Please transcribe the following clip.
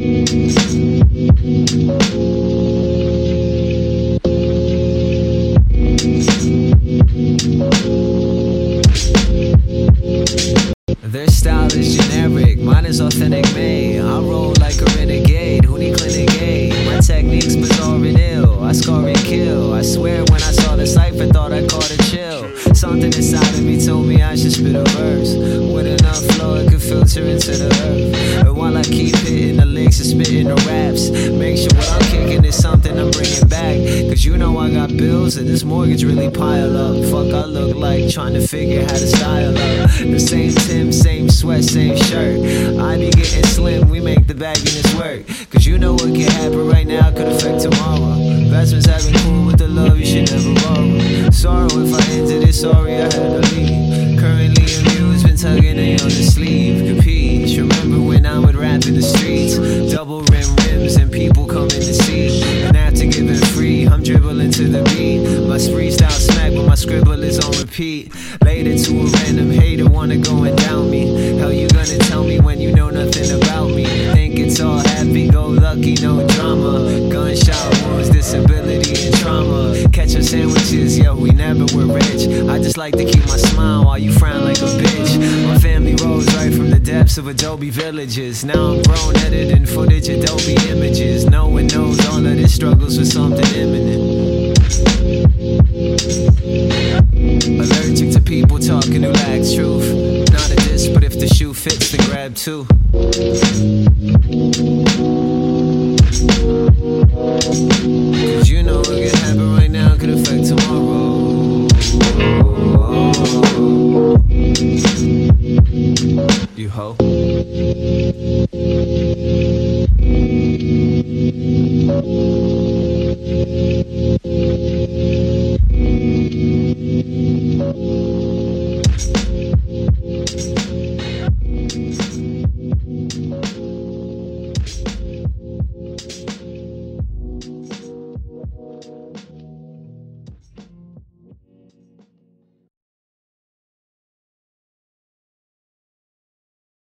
Their style is generic, mine is authentic made. I roll like a renegade, who need clinic aid? My technique's bizarre and ill, I scar and kill. I swear when I saw the cipher, thought I caught a chill. Something inside of me told me I should spit a verse. With enough flow it could filter into the earth. And while I keep hitting the licks and spitting the raps, make sure what I'm kicking is something I'm bringing back. Cause you know I got bills and this mortgage really pile up. Fuck I look like trying to figure how to style up. The same Tim, same sweat, same shirt. I be getting slim, we make the bagginess work. Cause you know what can happen right now could affect tomorrow. Investments having cool with the love, you should never borrow. Sorrow if I ended it, sorry I had to leave. Currently amused, been tugging it on the sleeve. Capiche, remember when I would rap in the streets? Double rim rims and people coming to see. And after giving free, I'm dribbling to the beat. My freestyle smack, but my scribble is on repeat. Later to a random hater, wanna go and down me. How you gonna tell me when you know nothing about me? Think it's all happy, go lucky, no drama. Gunshot wounds, disability and trauma. Ketchup sandwiches, yeah, we never were rich. I just like to keep my smile while you frown like a bitch. My family rose right from the depths of Adobe villages. Now I'm grown, editing footage, Adobe images. No one knows all of this struggles with something imminent. Allergic to people talking who lacks truth. Not a diss, but if the shoe fits, then grab two.